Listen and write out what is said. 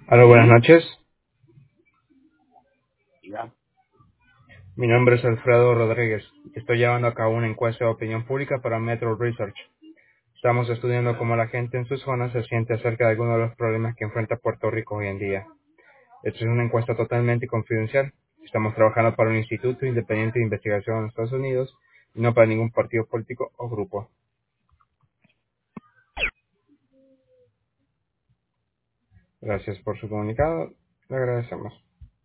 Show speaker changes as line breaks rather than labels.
Hola, buenas
Sí,
noches.
ya.
Mi nombre es Alfredo Rodríguez. Estoy llevando a cabo una encuesta de opinión pública para Metro Research. Estamos estudiando cómo la gente en sus zonas se siente acerca de algunos de los problemas que enfrenta Puerto Rico hoy en día. Esta es una encuesta totalmente confidencial. Estamos trabajando para un instituto independiente de investigación en Estados Unidos y no para ningún partido político o grupo. Gracias por su comunicado. Le agradecemos.